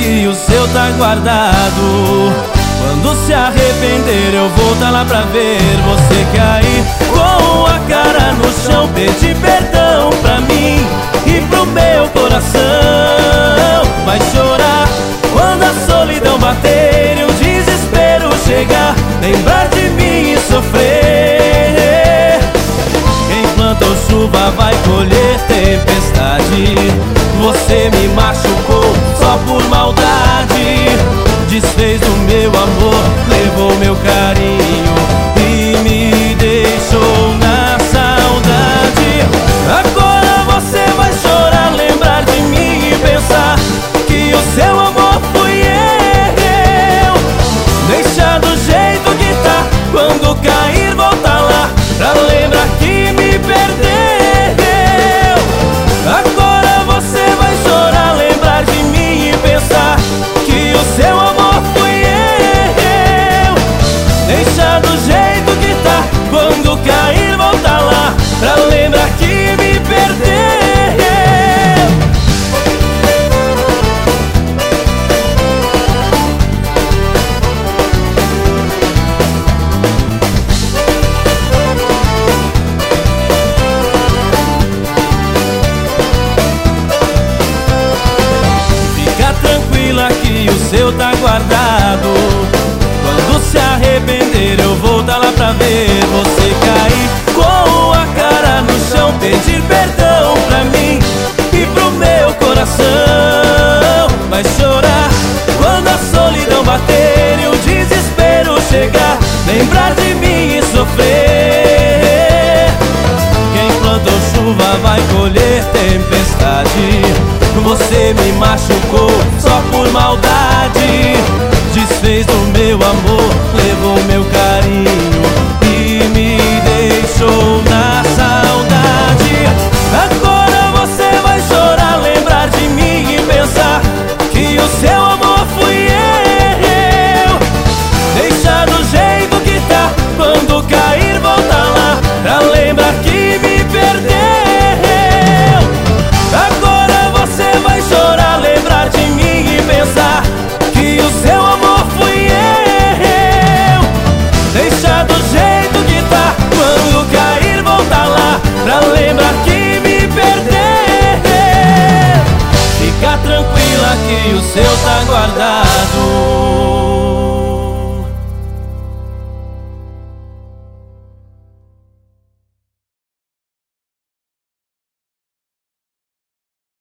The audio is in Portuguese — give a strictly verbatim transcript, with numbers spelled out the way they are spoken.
que o seu tá guardado. Quando se arrepender eu vou tá lá pra ver você cair com a cara no chão, pedir perdão pra mim e pro meu coração. Vai chorar quando a solidão bater e o desespero chegar, lembrar de mim e sofrer. Quem plantou chuva vai colher tempestade. Você me machucou só por maldade, desfez o meu amor, levou meu carinho e me deixou na saudade. Agora você vai chorar, lembrar de mim e pensar que o seu amor fui eu. Deixa do jeito que tá, quando cair volta lá pra lembrar que me perdeu. Agora você vai chorar, lembrar de mim e pensar que o seu amor fui eu. Deixa do jeito que tá, quando cair volta lá pra lembrar que me perdeu. Fica tranquila que o seu tá guardado. Quando se arrepender eu vou tá lá pra ver você cair com a cara no chão, pedir perdão pra mim e pro meu coração. Vai chorar quando a solidão bater e o desespero chegar, lembrar de mim e sofrer. Quem plantou chuva vai colher tempestade. Você me machucou só por maldade, desfez do meu amor, levou meu carinho e me deixou na saudade. Agora você vai chorar, lembrar de mim e pensar que o seu amor fui eu. Deixa do jeito que tá, quando cair volta lá pra lembrar que me perdeu. Agora você vai chorar, lembrar de mim e pensar que o seu amor fui eu. Deixa do jeito que tá, quando cair volta lá pra lembrar que me perdeu. Fica tranquila que o seu tá guardado.